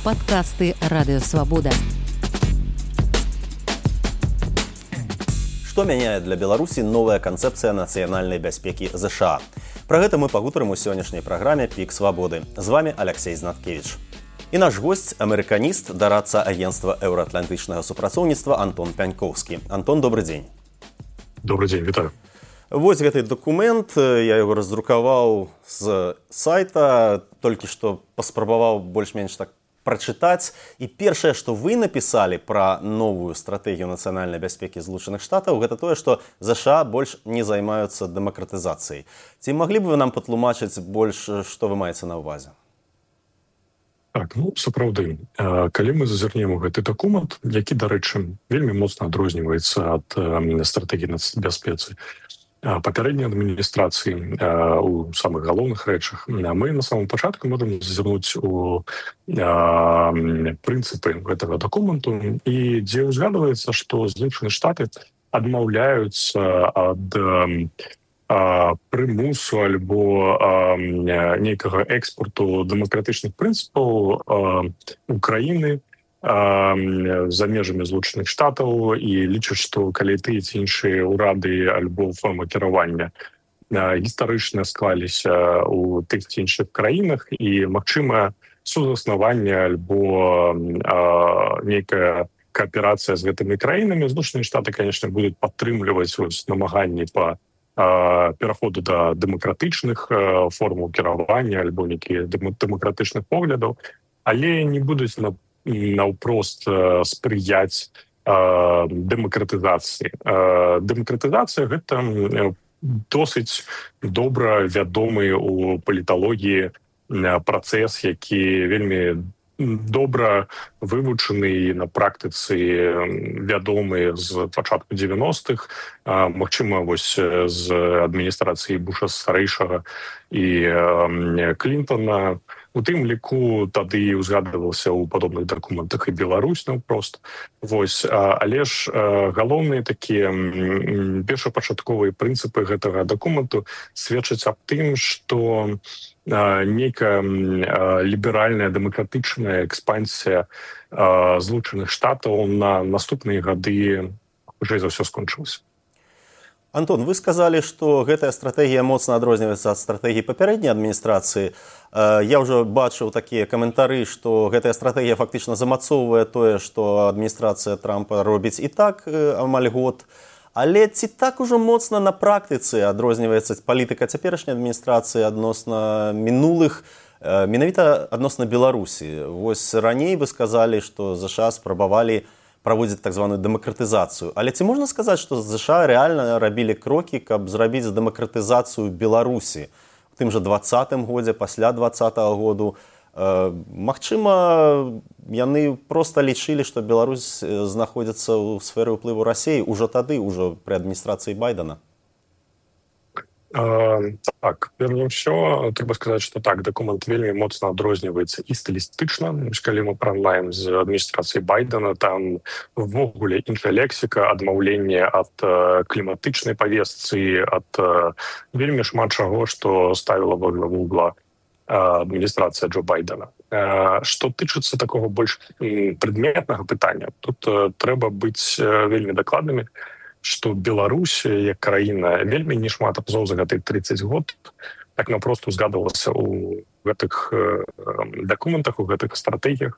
Падкасты Радыёвабода. Што мяняе для Беларусі новая канцэпцыя нацыянальнай бяспекі ЗША? Пра гэта мы пагутарым у сённяшняй праграме «Пік свабоды». З вами Алексей Знаткевич. І наш госць – амерыканіст, дарадца агенцтва еўраатлантычнага супрацоўніцтва Антон Пянькоўскі. Антон, добрый дзень. Добрый дзень, вітаю. Вось гэты дакумент, я яго раздрукаваў з сайта, толькі што паспрабаваў больш-менш так прачытаць. І першае, што вы напісалі пра новую стратэгію нацыянальнай бяспекі Злучаных Штатаў, гэта тое, што ЗША больш не займаюцца дэмакратызацыяй. Ці маглі б вы нам патлумачыць больш, што вы маеце на ўвазе? Так, сапраўды, калі мы зазірнем у гэты дакумент, які, дарэчы, вельмі моцна адрозніваецца ад стратэгіі бяспецы папярэдняй адміністрацыі у самых галоўных рэчах, мы на самом пачатку можам зазірнуць у прынцыпы гэтага дакументу, і дзе ўзгадваецца, што Злучаныя Штаты адмаўляюцца ад прымусу альбо нейкага экспорту дэмакратычных прынцыпаў Украіны за межамі Злучаных Штатаў і лічаць, што калі тыя ці іншыя ўрады альбо формы кіравання гістарычна склаліся ў тых ці іншых краінах і, магчыма, сузаснаванне альбо нейкая кааперацыя з гэтымі краінамі, Злучаныя Штаты, конечно, будуць падтрымліваць намаганні па пераходу да дэмакратычных формаў кіравання альбо нейкіх дэмакратычных поглядаў, але не будуць наўпрост спрыяць дэмакратызацыі. Дэмакратызацыя – гэта досыць добра вядомы ў паліталогіі працэс, які вельмі добра вывучаны на практыцы вядомы з пачатку 90-х, магчыма, вось з адміністрацыі Буша старэйшага і Клінтона. У тым ліку тады ўзгадвалася ў падобных дакументах і Беларусь наўпрост. Вось, але ж галоўныя такія першапачатковыя прынцыпы гэтага дакументу сведчаць аб тым, што нейкая ліберальная дэмакратычная экспансія Злучаных Штатаў на наступныя гады хутчэй за ўсё скончылася. Антон, вы сказалі, што гэтая стратэгія моцна адрозніваецца ад стратэгіі папярэдняй адміністрацыі. Я ўжо бачыў такія каментары, што гэтая стратэгія фактычна замацоўвае тое, што адміністрацыя Трампа робіць і так амаль год. Але ці так ужо моцна на практыцы адрозніваецца палітыка цяперашняй адміністрацыі адносна мінулых, менавіта адносна Беларусі? Вось раней вы сказалі, што ЗША спрабавалі праводзіць так званую дэмакратызацыю. Але ці можна сказаць, што ЗША рэальна рабілі крокі, каб зрабіць дэмакратызацыю Беларусі у тым жа 20-м годзе, пасля 20-го году? Магчыма, яны проста лічылі, што Беларусь знаходзіцца ў сферы ўплыву Расіі ўжо тады, ўжо пры адміністрацыі Байдена? Так, перш ўсё, трэба сказаць, што так, дакумент вельмі моцна адрозніваецца і стылістычна. Калі мы параўнаем з адміністрацыяй Байдена, там ввогуле іншая лексіка, адмаўленне ад кліматычнай павестцы, ад вельмі шмат чаго, што ставіла во главу угла адміністрацыя Джо Байдена. Што тычыцца такога больш прадметнага пытання, тут трэба быць вельмі дакладнымі, што Беларусь, як краіна, вельмі не шмат разоў за гэты 30 год так напрост узгадвалася ў гэтых дакументах, у гэтых стратэгіях.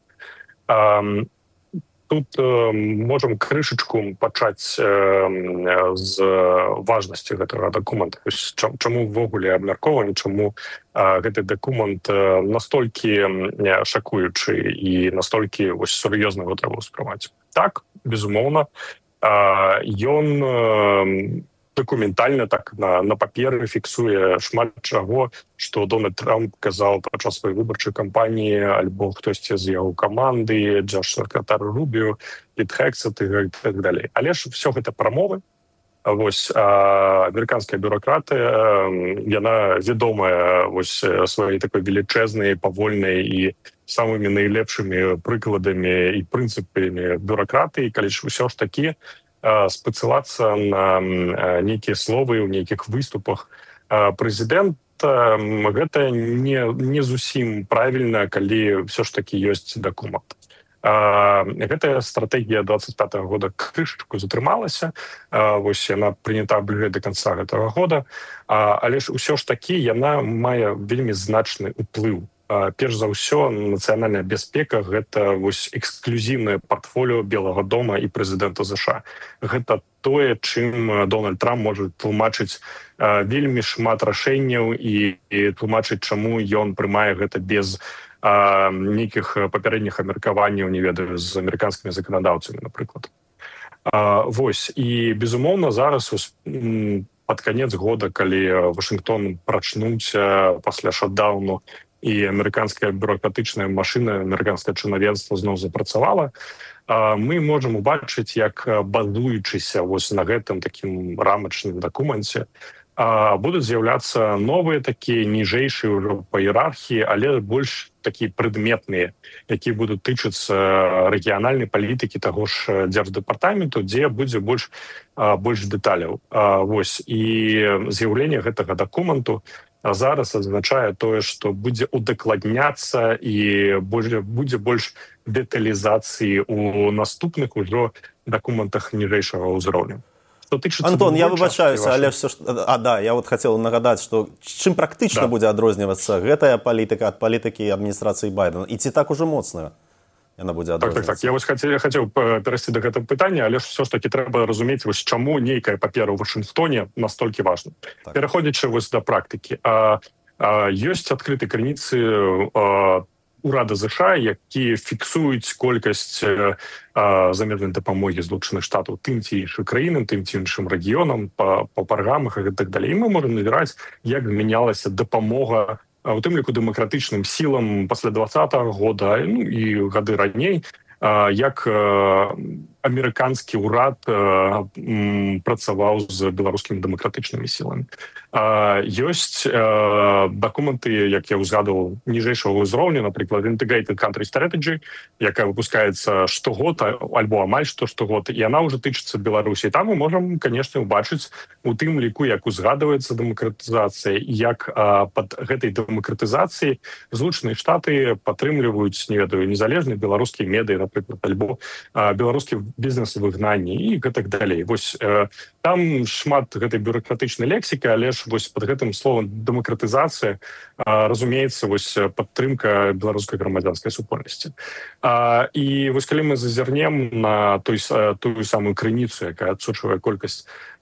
Тут можам крышачку пачаць з важнасці гэтага дакумента. Чаму ўвогуле абмяркоўваем, чаму гэты дакумент настолькі шакуючы і настолькі сур'ёзна его трэба ўспрымаць. Так, безумоўна, ён дакументальна так на паперы фіксуе шмат чаго, што Дональд Трамп казаў падчас сваёй выбарчай кампаніі альбо хтосьці з яго каманды, дзяржсакратар Рубіо, Піт Хексет і так далей. Але ж все гэта прамовы. Вось амерыканская бюракратыя, яна вядомая вось сваёй такой велічэзнай, павольнай і самымі найлепшымі прыкладамі і прынцыпамі бюракратыі, калі ж ўсё ж такі спецылацца на нейкія словы ў нейкіх выступах прэзідэнт гэта не зусім правільна, калі все ж таки ёсць дакумент. Гэтая стратэгія 25-го года крышачку затрымалася, вось яна прынята бліжэй да канца гэтага года, але ж усё ж такі яна мае вельмі значны ўплыў. Перш за ўсё, нацыянальная бяспека — гэта вось эксклюзіўнае партфоліо Белага дома і прэзідэнта США. Гэта тое, чым Дональд Трамп можа тлумачыць вельмі шмат рашэнняў і тлумачыць, чаму ён прымае гэта без нейкіх папярэдніх абмеркаванняў, не ведаю, з амерыканскімі заканадаўцамі, напрыклад. Вось, і, безумоўна, зараз пад канец года, калі Вашынгтон прачнуўся пасля шатдауну і амерыканская бюрократычная машына, амерыканскае чынавенства зноў запрацавала, мы можам убачыць, як, базуючыся вось на гэтым такім рамачным дакуменце, будуць з'яўляцца новыя такія ніжэйшыя ўжо па іерархіі, але больш такія прадметныя, якія будуць тычыцца рэгіянальнай палітыкі таго ж дзярждэпартаменту, дзе будзе больш дэталяў. Вось, і з'яўленне гэтага дакументу зараз азначае тое, што будзе удакладняцца і будзе больш дэталізацыі ў наступных ужо дакументах ніжэйшага ўзроўню. Антон, я выбачаюся, але все ж... я вот хотел нагадаць, што чым практычна будзе адрознівацца гэтая палітыка ад палітыкі адміністрацыі Байдена, і ці так ужо моцная яна будзе адрознівацца? Так. Я вось хацеў перайсці да гэтага пытання, але ж все ж таки трэба разумець, вось чаму нейкая папера ў Вашынгтоне настолькі важна. Пераходзячы вось да практыкі. Ёсць адкрытыя крыніцы урада США, які фіксуюць колькасць замежнай дапамогі Злучаных Штатаў тым ці іншым краінам, тым ці іншым рэгіёнам, па праграмах і так далей. І мы можам назіраць, як змянялася дапамога, у тым ліку дэмакратычным сілам пасля 20-го года, і гады раней, як амерыканскі ўрад працаваў з беларускімі дэмакратычнымі сіламі. Ёсць дакументы, як я ўзгадываў, ніжэйшага ўзроўню, напрыклад, Integrated Country Strategy, якая выпускаецца штогод, альбо амаль штогод, і яна ўжо тычыцца Беларусі. Там мы можам, канешне, убачыць у тым ліку, як узгадваецца дэмакратызацыя, як пад гэтай дэмакратызацыяй Злучаныя Штаты падтрымліваюць, не ведаю, незалежныя беларускія медыі, напрыклад, альбо беларускі бізнес у выгнанні і гэтак далей. Вось там шмат гэтай бюрократычнай лексікі, але ж вось пад гэтым словам дэмакратызацыя разумеецца вось падтрымка беларускай грамадзянскай супольнасці. І вось калі мы зазірнем на тую самую крыніцу, якая адсочвае колькасць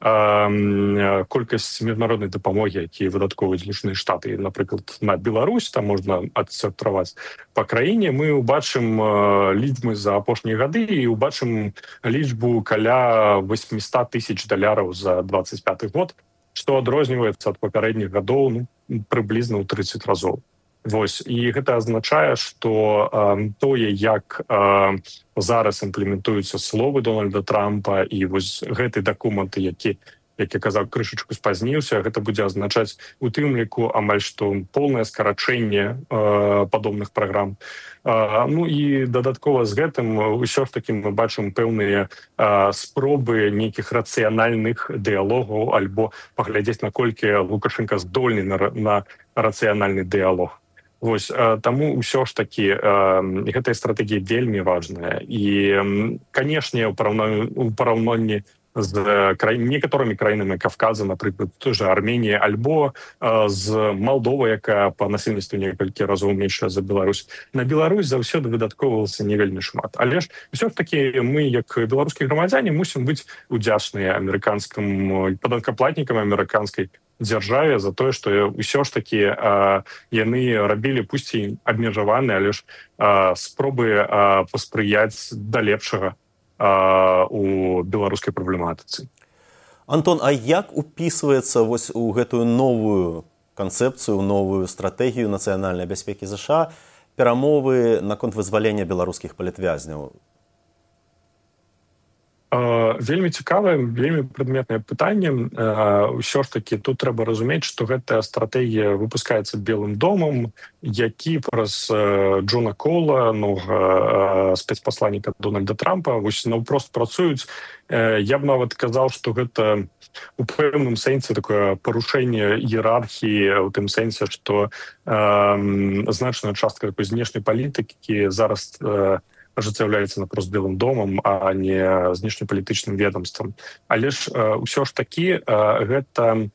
міжнароднай дапамогі, якія выдаткоўваюць Злучаныя Штаты, напрыклад, на Беларусь, там можна адсортаваць па краіне, мы ўбачым лічбы за апошнія гады і ўбачым лічбу каля $800 000 за 25 год, што адрозніваецца ад папярэдніх гадоў прыблізна ў 30 разоў. Вось, і гэта азначае, што тое, як зараз імплементуюцца словы Дональда Трампа і вось гэты дакумент, які, як я казаў, крышачку спазніўся, гэта будзе азначаць у тым ліку амаль што поўнае скарачэнне падобных праграм. І дадаткова з гэтым ўсё ж такі мы бачым пэўныя спробы нейкіх рацыянальных дыялогаў альбо паглядзець, наколькі Лукашенка здольны на рацыянальны дыялог. Вось, таму ўсё ж такі гэтая стратэгія вельмі важная. І, канешне, у параўнанні з некаторымі краінамі Кавказа, напрыклад, той же Арменія, альбо з Малдовай, якая па насельніцтву некалькі разоў меншая за Беларусь. На Беларусь заўсёды выдаткоўвалася не вельмі шмат. Але ж ўсё ж такі мы, як беларускія грамадзяне, мусім быць удзячныя амерыканскім падаткаплатнікам амерыканскай дзяржаве за тое, што ўсё ж такі яны рабілі, пусть і абмежаваны, але ж спробы паспрыяць да лепшага у беларускай праблематыцы. Антон, а як упісваецца вось у гэтую новую канцэпцыю, новую стратэгію нацыянальнай бяспекі США перамовы наконт вызвалення беларускіх палітвязняў? Вельмі цікавае, вельмі прадметнае пытанне. Ўсё ж такі тут трэба разумець, што гэтая стратэгія выпускаецца Белым домам, які праз Джона Кола, спецпасланніка Дональда Трампа, вось наўпрост працуюць. Я б нават казаў, што гэта у пэўным сэнсе такое парушэнне іерархіі, у тым сэнсе, што значная частка такой знешняй палітыкі зараз ажыццяўляецца напрост Белым домам, а не знешнепалітычным ведомствам. Але ж ўсё ж такі гэта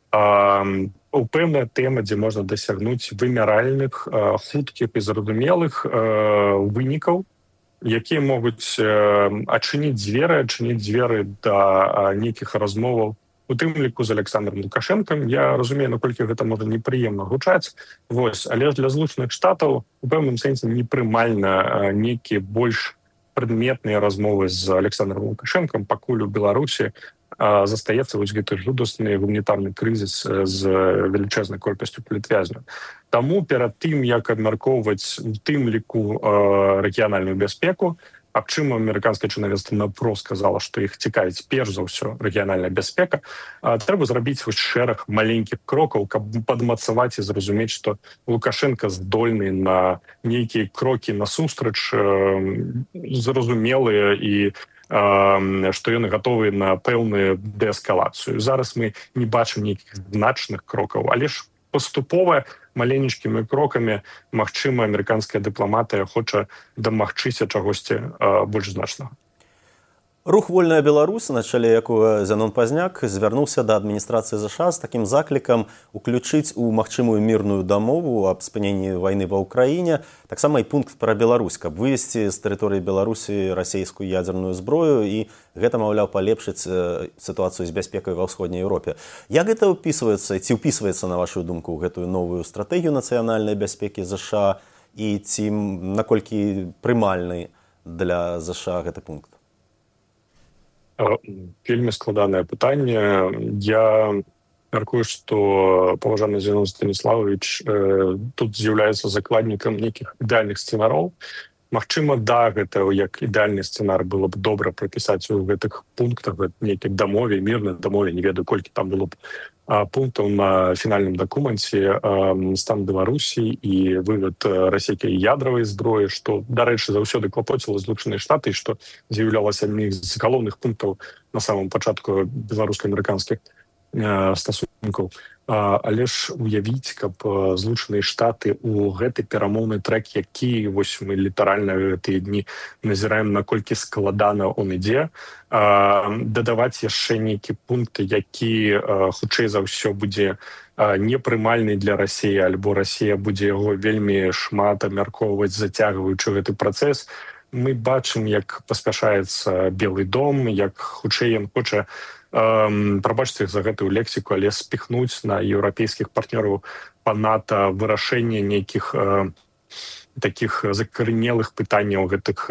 пэўная тэма, дзе можна дасягнуць вымяральных, хуткіх і зразумелых вынікаў, якія могуць адчыніць дзверы да нейкіх размоваў, у тым ліку з Александром Лукашэнкам. Я разумею, наколькі гэта можа непрыемна гучаць, але для Злучаных Штатаў у пэўным сэнсе непрымальна нейкія больш прадметныя размовы з Александром Лукашэнкам, пакуль у Беларусі застаецца вось гэты жудасны гуманітарны крызіс з велічэзнай колькасцю палітвязняў. Таму перад тым, як абмяркоўваць у тым ліку рэгіянальную бяспеку, аб чым амерыканскае чынавенства наўпрост сказала, што іх цікавіць перш за ўсё рэгіянальная бяспека, трэба зрабіць шэраг маленькіх крокаў, каб падмацаваць і зразумець, што Лукашенко здольны на нейкія крокі насустрач, зразумелыя, і што яны гатовы на пэўную дээскалацыю. Зараз мы не бачым нейкіх значных крокаў, але ж паступова, маленечкімі крокамі, магчыма, амерыканская дыпламатыя хоча дамагчыся чагосьці больш значнага. Рух «Вольная Беларусь», на чале якога Зянон Пазняк, звярнуўся да адміністрацыі ЗША з такім заклікам уключыць у магчымую мірную дамову аб спыненні вайны ва ўкраіне таксама і пункт пра Беларусь, каб вывесці з тэрыторыі Беларусі расійскую ядзерную зброю, і гэта, маўляў, палепшыць сітуацыю з бяспекай ва ўсходняй Еўропе. Як гэта ўпісваецца, ці ўпісваецца, на вашу думку, ў гэтую новую стратэгію нацыянальнай бяспекі ЗША, і ці наколькі прымальны для ЗША гэты пункт? Вельмі складанае пытанне. Я мяркую, што паважаны Зянон Станіславович тут з'яўляецца закладнікам нейкіх ідэальных сцэнароў. Магчыма, да, гэта як ідэальны сцэнар было б добра прапісаць у гэтых пунктах, нейкай дамове, мірнай дамове, не ведаю, колькі там было б пунктаў на фінальным дакуменце, стан Беларусі і вывод расійскай ядравай зброі, што, дарэчы, заўсёды клапоціла Злучаныя Штаты, што з'яўлялася адным з галоўных пунктаў на самом пачатку беларуска-амерыканскіх стасункаў. Але ж уявіць, каб Злучаныя Штаты у гэты перамоўны трэк, які вось мы літаральна гэтыя дні назіраем, наколькі складана он ідзе, дадаваць яшчэ нейкі пункт, які хутчэй за ўсё будзе непрымальны для Расіі, альбо Расія будзе яго вельмі шмат абмяркоўваць, зацягваючы гэты працэс. Мы бачым, як паспяшаецца Белы дом, як хутчэй ён хоча, прабачце за гэтую лексіку, але спіхнуць на еўрапейскіх партнёраў па НАТО вырашэнне нейкіх такіх закарэнелых пытанняў гэтых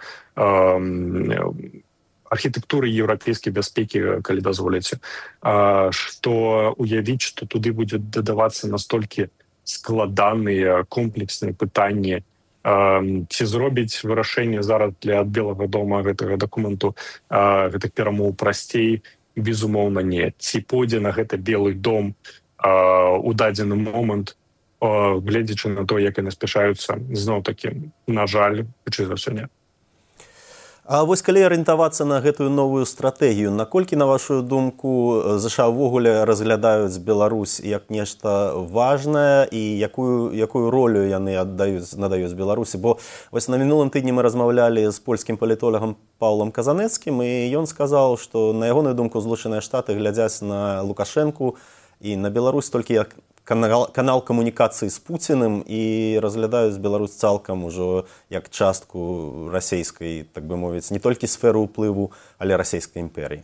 архітэктуры еўрапейскай бяспекі, калі дазволіце. Што уявіць, што туды будзе дадавацца настолькі складаныя комплексныя пытанні, ці зробіць вырашэнне зараз для Белага дома гэтага дакументу, гэтых перамоў прасцей, безумоўна, не. Ці пойдзе на гэта Белы дом у дадзены момант, гледзячы на то, як яны спяшаюцца, зноў-такі, на жаль, хутчэй за ўсё, не. А вось калі арыентавацца на гэтую новую стратэгію, наколькі, на вашу думку, ЗША ўвогуле разглядаюць Беларусь як нешта важнае, і якую ролю яны надаюць Беларусі? Бо вось на мінулым тыдні мы размаўлялі з польскім палітолагам Паўлам Казанецкім, і ён сказаў, што, на ягоную думку, Злучаныя Штаты глядзяць на Лукашэнку і на Беларусь толькі як канал камунікацыі з Пуціным, і разглядаюць Беларусь цалкам ужо як частку расійскай, так бы мовіць, не толькі сферу ўплыву, але расійскай імперіі.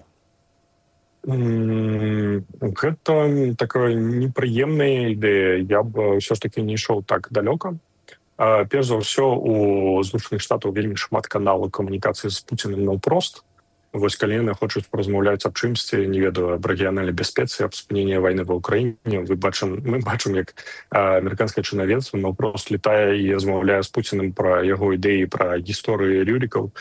Гэта такая непрыемная ідэя. Я б ўсё ж такі не ішоў так далёка. Перш за ўсё, у Злучаных Штатаў вельмі шмат каналаў камунікацыі з Пуціным наўпрост. Вось калі яны хочуць паразмаўляць аб чымсьці, не ведаю, аб рэгіянальнай бяспецы, аб спыненні вайны ва ўкраіне, мы бачым, як амерыканскае чынавенства наўпрост летае і размаўляе з Пуціным пра яго ідэі, пра гісторыі Рюрікаў.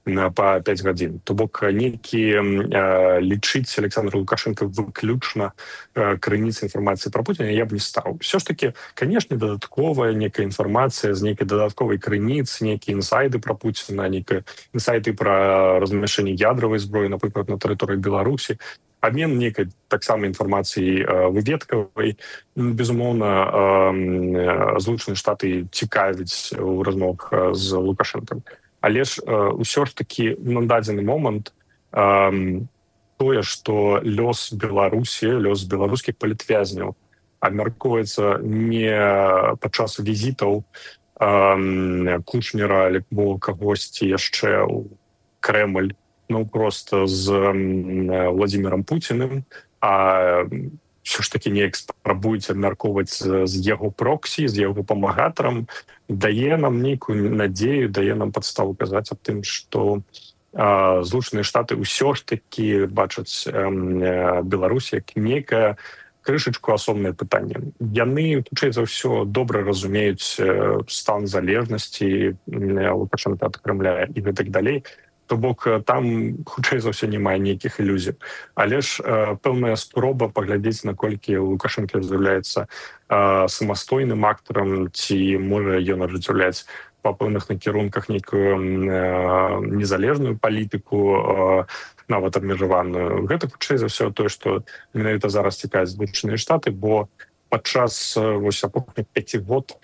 па 5 гадзін. То бок нейкі лічыць Александр Лукашенко выключна крыніцы інфармацыі пра Путіна я б не стаў. Все ж таки, канешне, дадатковая нейкая інфармацыя з нейкай дадатковай крыніцы, нейкія інсайды пра Пуціна, нейкія інсайды пра размяшчэнне ядравай зброі, напрыклад, на тэрыторыі Беларусі, абмен нейкай таксама інфармацыі выведкавай. Безумоўна, Злучаныя Штаты цікавяць у размовах з Лукашенком. Але ж ўсё ж такі на дадзены момант тое, што лёс Беларусі, лёс беларускіх палітвязняў абмяркоўваецца не падчас візітаў Кушнера альбо кагосьці яшчэ ў Крэмль, ну просто з Владимиром Путіным, а все ж таки неяк спрабуюць абмяркоўваць з яго проксі, з яго памагатарам, дае нам нейкую надзею, дае нам падставу казаць аб тым, што Злучаныя Штаты ўсё ж таки бачаць Беларусь як нейкае крышачку асобнае пытанне. Яны, хутчэй за ўсё, добра разумеюць стан залежнасці Лукашенка ад Крэмля і гэтак далей. То бок там, хутчэй за ўсё, не мае нейкіх ілюзій. Але ж пэўная спроба паглядзець, наколькі Лукашенко з'яўляецца самастойным актарам, ці можа ён ажыццяўляць па пэўных накірунках нейкую незалежную палітыку, нават абмежаваную. Гэта, хутчэй за ўсё, тое, што менавіта зараз цікавіць Злучаныя Штаты, бо падчас апошніх 5 год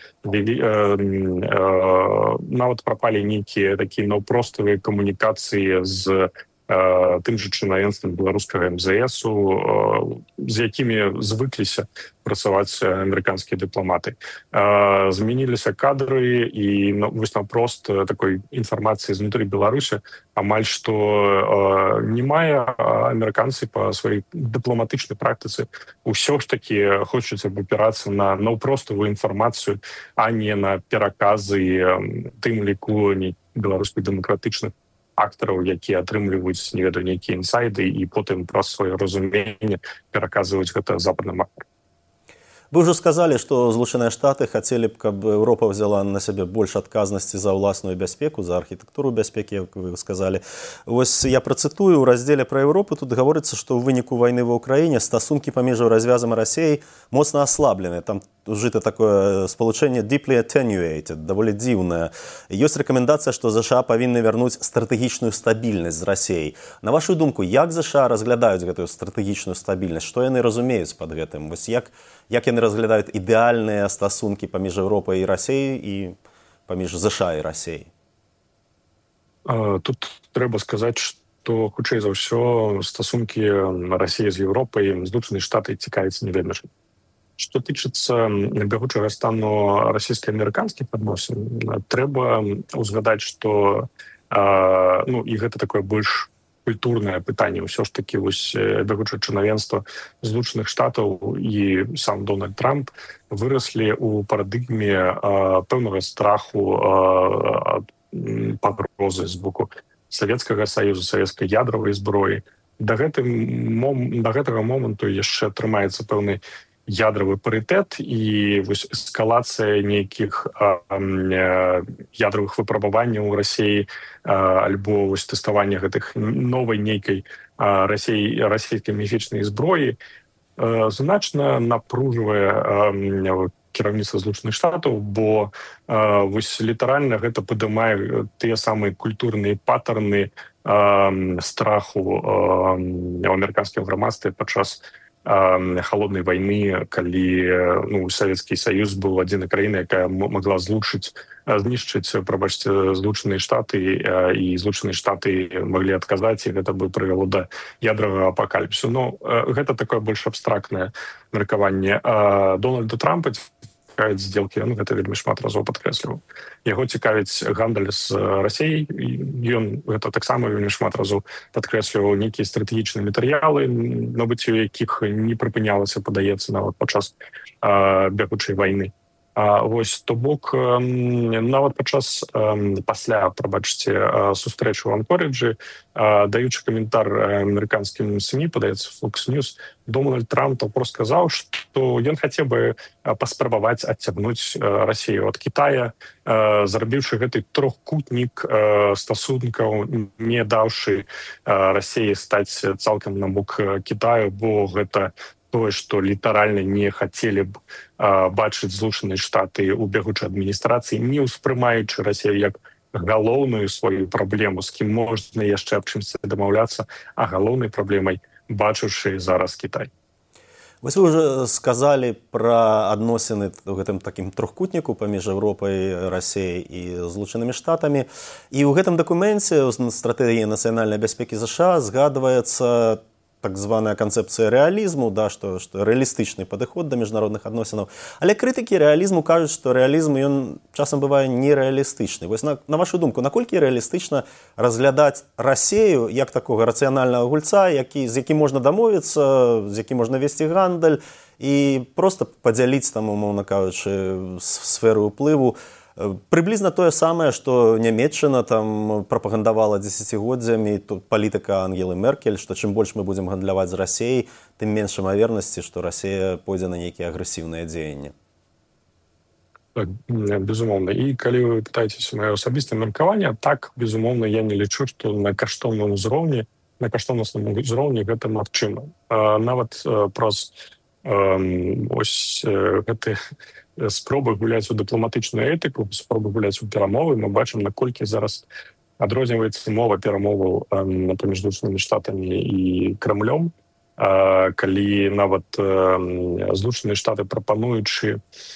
нават прапалі нейкія такія наўпроставыя камунікацыі з тым жа чынавенствам беларускага МЗСу, з якімі звыкліся працаваць амерыканскія дыпламаты. Змяніліся кадры, і вось наўпрост такой інфармацыі знутры Беларусі амаль што не мае. Амерыканцы па сваёй дыпламатычнай практыцы ўсё ж такі хочуць абапірацца на наўпроставую інфармацыю, а не на пераказы тым ліку беларускіх дэмакратычных актараў, якія атрымліваюць, не ведаю, нейкія інсайды і потым праз сваё разуменне пераказваюць гэта западным актарам. Вы ўжо сказалі, што Злучаныя Штаты хацелі б, каб Еўропа взяла на сябе больш адказнасці за ўласную бяспеку, за архітэктуру бяспекі, як вы сказалі. Вось я працытую, у раздзеле пра Еўропу тут гаворыцца, што ў выніку вайны ва ўкраіне стасункі паміж развязам і Расіяй моцна аслаблены. Там ужыта такое спалучэнне deeply attenuated, даволі дзіўнае. Ёсць рэкамендацыя, што ЗША павінны вярнуць стратэгічную стабільнасць з Расіяй. На вашу думку, як ЗША разглядаюць гэтую стратэгічную стабільнасць? Што яны разумеюць пад гэтым? Вось як яны разглядаюць ідэальныя стасункі паміж Еўропай і Расіяй і паміж ЗША і Расіяй? Тут трэба сказаць, што, хутчэй за ўсё, стасункі Расіі з Еўропай Злучаныя Штаты цікавяцца не вельмі. Што тычыцца бягучага стану расійска-амерыканскіх адносін, трэба ўзгадаць, што і гэта такое больш культурнае пытанне. Ўсё ж такі бягучае чынавенства Злучаных Штатаў і сам Дональд Трамп выраслі ў парадыгме пэўнага страху ад пагрозы з боку Савецкага Саюзу, савецкай ядравай зброі. Да гэтага моманту яшчэ трымаецца пэўны ядравы парытэт, і эскалацыя нейкіх ядравых выпрабаванняў у Расіі альбо тэставання гэтых новай нейкай расійскай міфічнай зброі значна напружвае кіраўніцтва Злучаных Штатаў, бо літаральна гэта падымае тыя самыя культурныя паттерны страху ў амерыканскім грамадстве падчас холоднай вайны, калі Савецкі Саюз быў адзінай краінай, якая могла знішчыць Злучаныя Штаты, і Злучаныя Штаты маглі адказаць, і гэта бы прывяло да ядравага апакаліпсісу. Гэта такое больш абстрактнае меркаванне. Дональда Трампа цікавяць здзелкі, гэта вельмі шмат разоў падкрэсліваў. Яго цікавіць гандаль з Расіяй, ён гэта таксама вельмі шмат разоў падкрэсліваў нейкія стратэгічныя матэрыялы, набыццё якіх не прыпынялася, падаецца, нават падчас бягучай вайны. Вось, то бок, нават падчас пасля, прабачце, сустрэчы ў Анкорыджы, даючы каментар амерыканскім СМІ, падаецца Fox News, Дональд Трамп прост сказаў, што ён хацеў бы паспрабаваць адцягнуць Расію ад Кітая, зрабіўшы гэты трохкутнік стасункаў, не даўшы Расіі стаць цалкам на бок Кітаю, бо гэта тое, што літаральна не хацелі б бачыць Злучаныя Штаты ў бягучай адміністрацыі, не ўспрымаючы Расію як галоўную сваю праблему, з кім можна яшчэ аб чымсьці дамаўляцца, а галоўнай праблемай бачыўшы зараз Кітай. Вось вы ўжо сказалі пра адносіны ў гэтым такім трохкутніку паміж Еўропай, Расіяй і Злучанымі Штатамі. І ў гэтым дакуменце ў стратэгіі нацыянальнай бяспекі США згадваецца так званая канцэпцыя рэалізму, да, што рэалістычны падыход да міжнародных адносінаў. Але крытыкі рэалізму кажуць, што рэалізм ён часам бывае нерэалістычны. Вось на вашу думку, наколькі рэалістычна разглядаць Расію як такога рацыянальнага гульца, з якім можна дамовіцца, з якім можна весці гандаль і проста падзяліць там, умоўна кажучы, сферу ўплыву. Прыблізна тое самае, што Нямецчына там прапагандавала дзесяцігоддзямі, тут палітыка Ангелы Меркель, што чым больш мы будзем гандляваць з Расіяй, тым менш імавернасці, што Расія пойдзе на нейкія агрэсіўныя дзеянні. Так, безумоўна. І калі вы пытаецеся маё асабістае меркаванне, так, безумоўна, я не лічу, што на каштоўным узроўні гэта магчыма. Нават праз ось гэты спробы гуляць у дыпламатычную этыку, спробы гуляць у перамовы, мы бачым, наколькі зараз адрозніваецца мова перамоваў паміж Злучанымі Штатамі і Крамлём, калі нават Злучаныя Штаты, прапануючы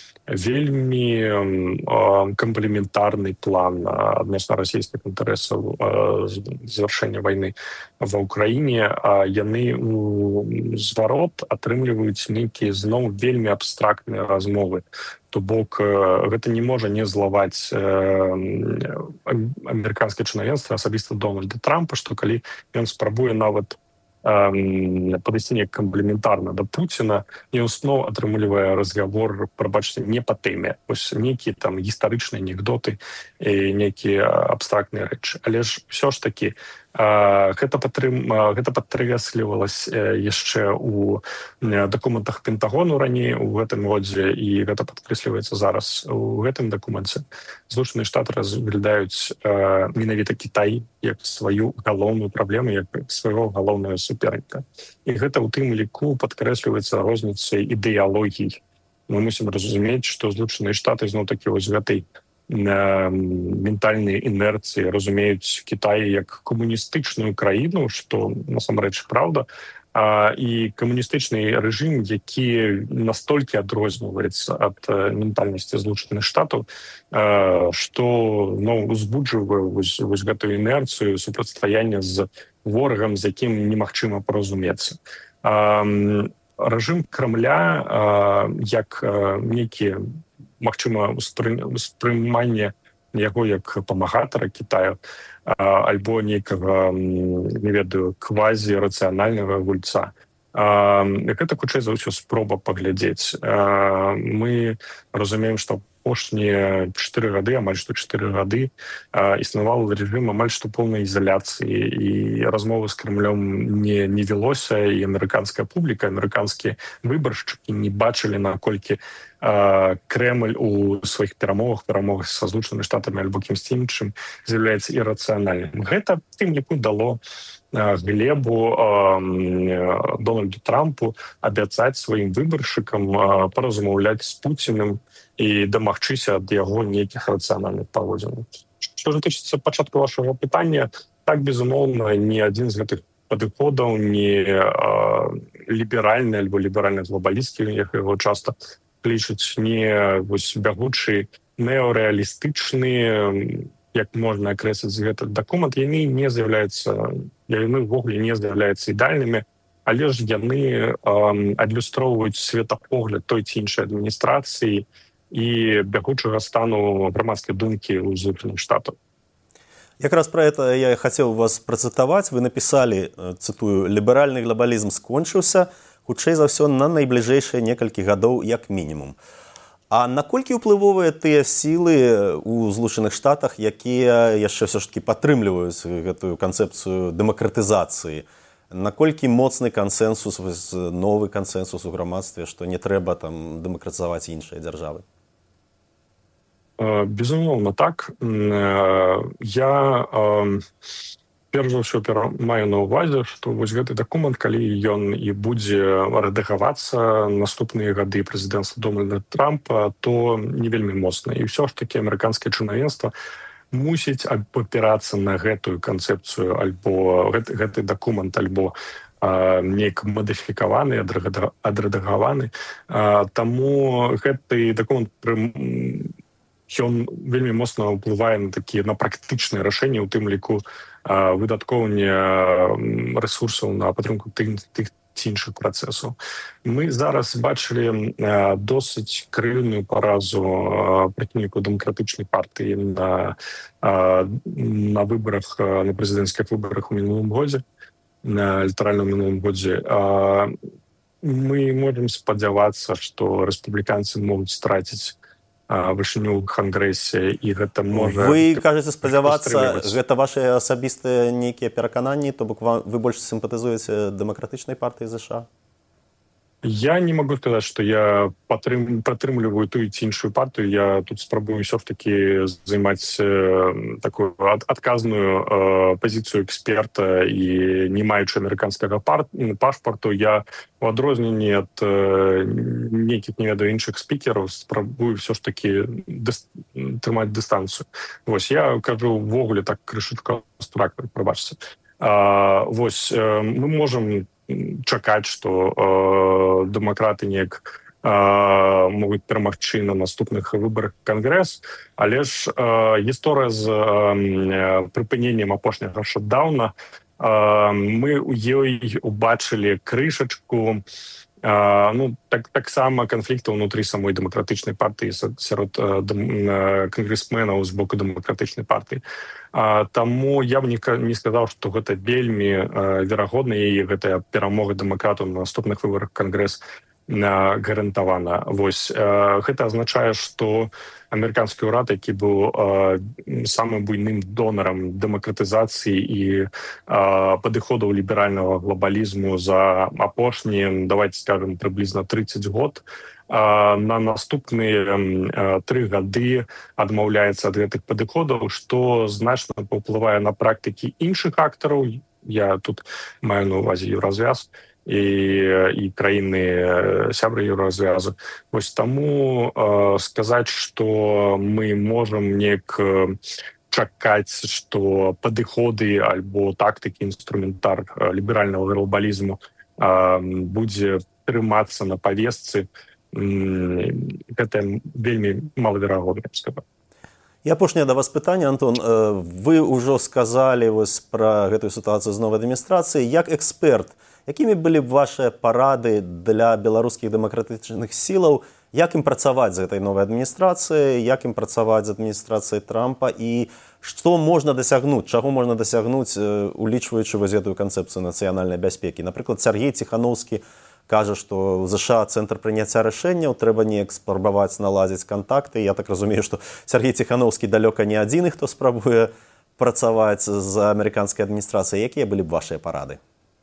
вельмі камплементарны план адносна расійскіх інтарэсаў завяршэння вайны ва ўкраіне, яны зварот атрымліваюць нейкія зноў вельмі абстрактныя размовы. То бок гэта не можа не злаваць амерыканскае чынавенства, асабіста Дональда Трампа, што калі ён спрабуе нават падысці неяк камплементарна да Пуціна, ён зноў атрымлівае разговор, прабачце, не па тэме. Вось нейкія там гістарычныя анекдоты, нейкія абстрактныя рэчы. Але ж ўсё ж такі гэта падкрэслівалася яшчэ у дакументах Пентагону раней у гэтым годзе, і гэта падкрэсліваецца зараз у гэтым дакуменце. Злучаныя Штаты разглядаюць менавіта Кітай як сваю галоўную праблему, як свайго галоўнага суперніка. І гэта ў тым ліку падкрэсліваецца розніцай ідэалогій. Мы мусім разумець, што Злучаныя Штаты зноў-такі вось гэтай ментальнай інерцыі разумеюць Кітай як камуністычную краіну, што насамрэч праўда, і камуністычны рэжым, які настолькі адрозніваецца ад ментальнасці Злучаных Штатаў, што узбуджвае вось гэтую інерцыю супрацьстаяння з ворагам, з якім немагчыма паразумецца. Рэжым Крамля як нейкі, магчыма, успрыманне яго як памагатара Кітаю альбо нейкага, не ведаю, квазі-рацыянальнага гульца. Гэта, хутчэй за ўсё, спроба паглядзець. Мы разумеем, што апошнія 4 гады, амаль што 4 гады існаваў рэжым амаль што поўнай ізаляцыі, і размовы з Крамлём не вялося, і амерыканская публіка, амерыканскія выбаршчыкі не бачылі, наколькі Кремль у сваіх перамовах са Злучанымі Штатамі альбо кімсьці іншым з'яўляецца ірацыянальным. Гэта тым ліку дало глебу Дональду Трампу абяцаць сваім выбаршчыкам паразмаўляць з Пуціным і дамагчыся ад яго нейкіх рацыянальных паводзінаў. Што ж тычыцца пачатку вашага пытання, так, безумоўна, ні адзін з гэтых падыходаў, не ліберальны альбо ліберальна-глобалісцкі, як яго часта клічуць, не бягучы неорэалістычны, як можна акрэсліць гэты дакумент, яны ўвогуле не з'яўляюцца ідеальнымі, але ж яны адлюстроўваюць светапогляд той ці іншай адміністрацыі і бягучага стану грамадскай думкі ў Злучаных Штатаў. Якраз пра гэта я хацеў вас працытаваць. Вы напісалі, цытую, «Ліберальны глобалізм скончыўся, хутчэй за ўсё, на найбліжэйшыя некалькі гадоў як мінімум». А наколькі ўплывовыя тыя сілы ў Злучаных Штатах, якія яшчэ ўсё ж такі падтрымліваюць гэтую канцэпцыю дэмакратызацыі? Наколькі моцны кансэнсус, новы кансэнсус у грамадстве, што не трэба там дэмакратызаваць іншыя дзяржавы? Безумоўна, так. Я перш за ўсё маю на ўвазе, што вось гэты дакумент, калі ён і будзе рэдагавацца наступныя гады прэзідэнцтва Дональда Трампа, то не вельмі моцна. І ўсё ж такі амерыканскае чынавенства мусіць абапірацца на гэтую канцэпцыю, альбо гэты дакумент, альбо неяк мадыфікаваны, адрэдагаваны. Таму гэты дакумент ён вельмі моцна ўплывае на практычныя рашэнні, у тым ліку выдаткоўвання рэсурсаў на падтрымку тых ці іншых працэсаў. Мы зараз бачылі досыць крыўную паразу прыхільнікаў дэмакратычнай партыі на выбарах, на прэзідэнцкіх выбарах у мінулым годзе, на літаральным мінулым годзе. Мы можам спадзявацца, што рэспубліканцы могуць страціць вышыню ў Кангрэсе, і гэта можа... Вы кажаце спадзявацца, гэта ваши асабістыя нейкія перакананні, то бок вы больш сімпатызуеце дэмакратычнай партыі ЗША? Я не могу сказать, что я падтрымліваю ту ці іншую партыю. Я тут спрабую ўсё ж таки займаць такую адказную пазіцыю эксперта, і не маючы амерыканскага пашпарту, я у адрозненні ад нейкіх, не ведаю, іншых спікераў спрабую ўсё ж таки трымаць дыстанцыю. Вось, я кажу ўвогуле так крышачка абстрактна, прабачце. Вось, мы можам чакаць, што дэмакраты неяк могуць перамагчы на наступных выбарах Кангрэс, але ж гісторыя з прыпыненнем апошняга шатдауна, мы ў ёй убачылі крышачку таксама канфліктаў унутры самой дэмакратычнай партыі сярод кангрэсменаў з боку дэмакратычнай партыі. Таму я б не сказаў, што гэта вельмі верагодна, і гэтая перамога дэмакратаў на наступных выбарах Кангрэс гарантавана. Вось, гэта азначае, што амерыканскі ўрад, які быў самым буйным донарам дэмакратызацыі і падыходаў ліберальнага глобалізму за апошнія, давайте скажем, прыблізна 30 год, на наступныя 3 гады адмаўляецца ад гэтых падыходаў, што значна паўплывае на практыкі іншых актараў. Я тут маю на ўвазе Еўразвяз і краіны сябры Еўразвязу. Вось таму сказаць, што мы можам неяк чакаць, што падыходы альбо тактыкі, інструментар ліберальнага глобалізму будзе трымацца на павестцы, гэта вельмі малаверагодна, я б сказаў. І апошняе да вас пытанне, Антон. Вы ўжо сказалі вось пра гэтую сітуацыю з новай адміністрацыяй. Як эксперт, якімі былі б вашыя парады для беларускіх дэмакратычных сілаў, як ім працаваць з гэтай новай адміністрацыяй, як ім працаваць з адміністрацыяй Трампа, і што можна дасягнуць, чаго можна дасягнуць, улічваючы вось гэтую канцэпцыю нацыянальнай бяспекі? Напрыклад, Сергей Ціханаўскі кажа, што ў ЗША цэнтр прыняцця рашэнняў, трэба неяк спрабаваць наладзіць кантакты. Я так разумею, што Сергей Ціханаўскі далёка не адзіны, хто спрабуе працаваць з амерыканскай адміністрацыяй. Якія былі б вашыя парады?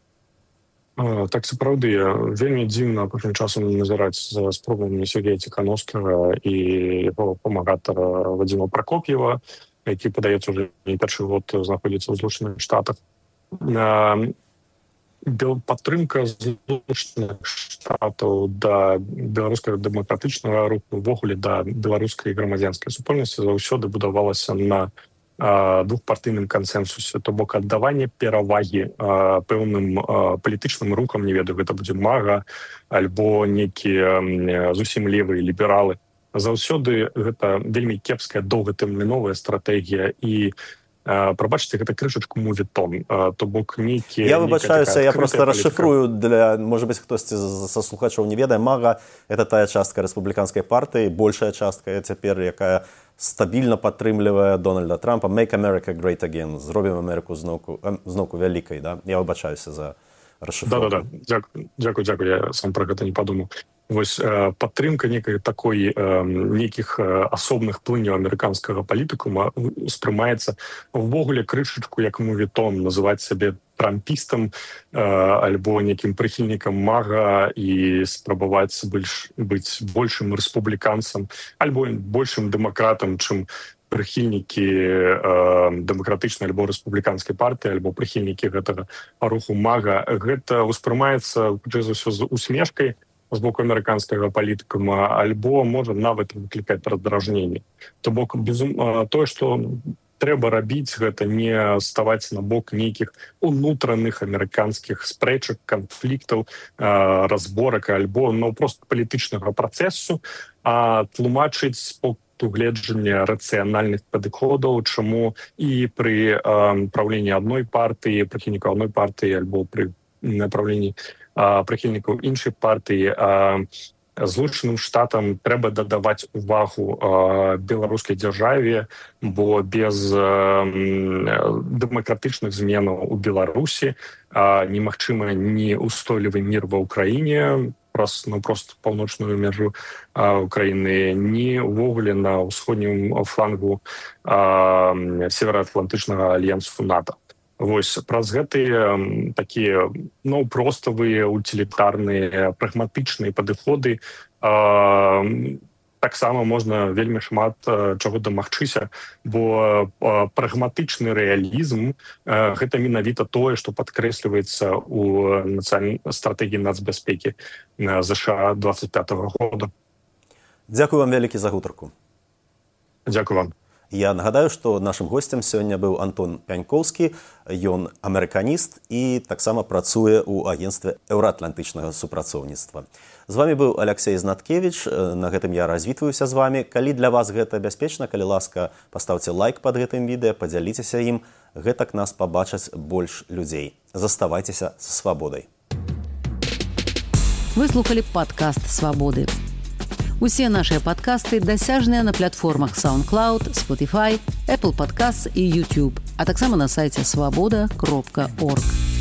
Так, сапраўды, вельмі дзіўна апошнім часам назіраць за спробамі Сергея Ціханаўскага і яго памагатара Вадзіма Пракоп'ева, які, падаецца, уже не першы год знаходзіцца ў Злучаных Штатах. Падтрымка Злучаных Штатаў да беларускага дэмакратычнага руху, увогуле да беларускай грамадзянскай супольнасці заўсёды будавалася на двухпартыйным кансэнсусе, то бок аддаванне перавагі пэўным палітычным рухам, не ведаю, гэта будзе МАГА альбо нейкія зусім левыя лібералы. Заўсёды гэта вельмі кепская доўгатэрміновая стратэгія, і прабачце, гэта крышачку мувітон, то бок нейкі... Я выбачаюся, я просто расшифрую для, может быть, хтосьці са слухачоў не ведае. МАГА — это тая частка рэспубліканскай партыі, большая частка цяпер, якая стабільна падтрымлівае Дональда Трампа. Make America Great Again. Зробім Амерыку зноўку вялікай, да? Я выбачаюся за расшифровку. Да. Дзякуй, я сам пра гэта не падумаў. Вось падтрымка нейкіх асобных плыняў амерыканскага палітыкума успрымаецца ўвогуле крышачку як мувітон, называць сябе трампістам альбо нейкім прыхільнікам мага і спрабаваць быць большым рэспубліканцам альбо большым дэмакратам, чым прыхільнікі дэмакратычнай альбо рэспубліканскай партыі альбо прыхільнікі гэтага руху мага. Гэта ўспрымаецца хутчэй за ўсё з усмешкай з боку амерыканскага палітыкума, альбо можа нават выклікаць раздражненне. То бок тое, што трэба рабіць, гэта не ставаць на бок нейкіх унутраных амерыканскіх спрэчак, канфліктаў, разборак альбо проста палітычнага працэсу, а тлумачыць з пункту гледжання рацыянальных падыходаў, чаму і пры правленні адной партыі, прыхільнікаў адной партыі альбо пры направленні прыхільнікаў іншай партыі Злучаным Штатам трэба дадаваць увагу беларускай дзяржаве, бо без дэмакратычных зменаў у Беларусі немагчыма ні ўстойлівы мір ва ўкраіне праз проста паўночную мяжу Украіны, ні ўвогуле на ўсходнім флангу североатлантычнага альянсу НАТО. Вось праз гэтыя такія проставыя, утилітарныя, прагматычныя падыходы таксама можна вельмі шмат чаго дамагчыся, бо прагматычны рэалізм гэта менавіта тое, што падкрэсліваецца ў нацыянальнай стратэгіі нацбяспекі ЗША 25-го года. Дзякую вам вялікі за гутарку. Дзякую вам. Я нагадаю, што нашым госцем сёння быў Антон Пянькоўскі, ён амерыканіст і таксама працуе ў агенцтве еўраатлантычнага супрацоўніцтва. З вами быў Аляксей Знаткевіч, на гэтым я развітваюся з вами. Калі для вас гэта бяспечна, калі ласка, паставце лайк пад гэтым відэа, падзяліцеся ім, гэтак нас пабачаць больш людзей. Заставайцеся са свабодай. Вы слухали падкаст «Свабоды». Усе нашыя падкасты дасяжныя на платформах SoundCloud, Spotify, Apple Podcasts і YouTube, а таксама на сайце swaboda.org.